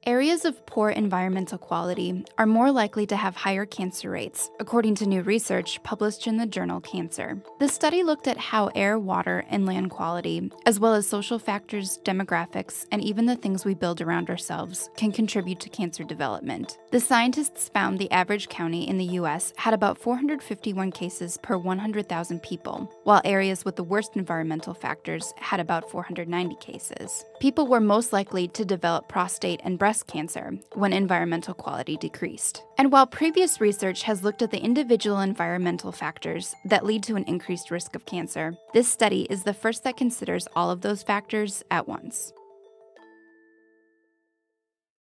Areas of poor environmental quality are more likely to have higher cancer rates, according to new research published in the journal Cancer. The study looked at how air, water, and land quality, as well as social factors, demographics, and even the things we build around ourselves, can contribute to cancer development. The scientists found the average county in the U.S. had about 451 cases per 100,000 people, while areas with the worst environmental factors had about 490 cases. People were most likely to develop prostate and breast cancer when environmental quality decreased. And while previous research has looked at the individual environmental factors that lead to an increased risk of cancer, this study is the first that considers all of those factors at once.